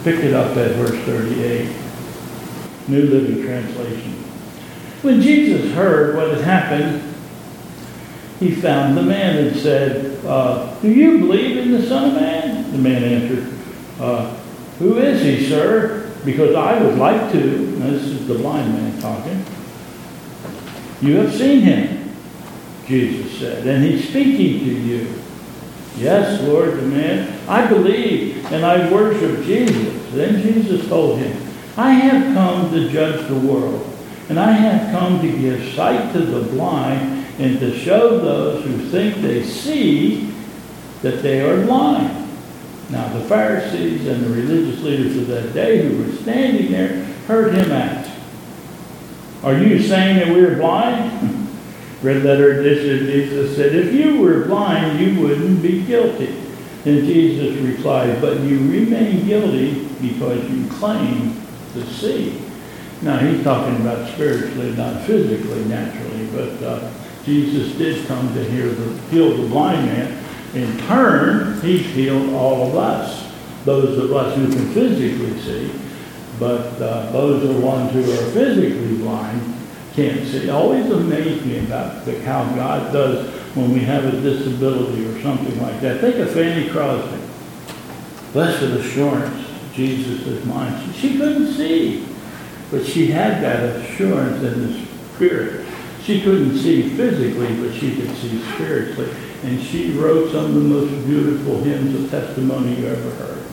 Pick it up at verse 38. New Living Translation. When Jesus heard what had happened, he found the man and said, do you believe in the Son of Man? The man answered, who is he, sir? Because I would like to. Now, this is the blind man talking. You have seen him, Jesus said, and he's speaking to you. Yes, Lord, the man, I believe and I worship Jesus. Then Jesus told him, I have come to judge the world, and I have come to give sight to the blind and to show those who think they see that they are blind. Now the Pharisees and the religious leaders of that day who were standing there heard him ask, are you saying that we're blind? Red letter edition, Jesus said, if you were blind, you wouldn't be guilty. Then Jesus replied, but you remain guilty because you claim to see. Now he's talking about spiritually, not physically, naturally, but Jesus did come to heal the blind man. In turn, he's healed all of us, those of us who can physically see, but those are ones who are physically blind can't see. It always amazed me about how God does when we have a disability or something like that. Think of Fanny Crosby. Blessed assurance, Jesus is mine. She couldn't see, but she had that assurance in the spirit. She couldn't see physically, but she could see spiritually. And she wrote some of the most beautiful hymns of testimony you ever heard.